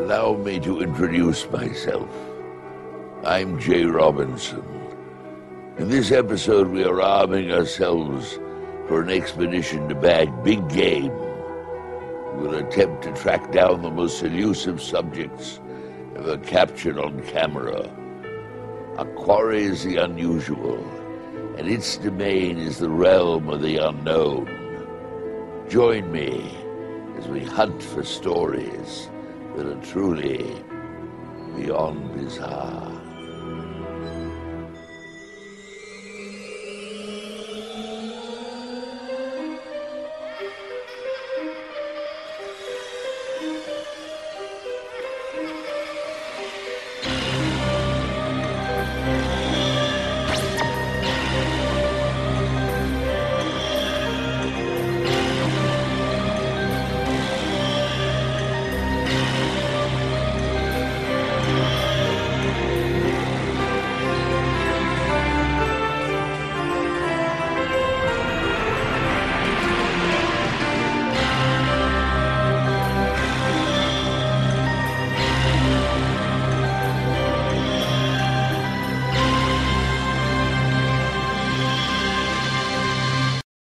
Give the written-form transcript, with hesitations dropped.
Allow me to introduce myself. I'm Jay Robinson. In this episode, we are arming ourselves for an expedition to bag big game. We'll attempt to track down the most elusive subjects ever captured on camera. Our quarry is the unusual, and its domain is the realm of the unknown. Join me as we hunt for stories that are truly beyond bizarre.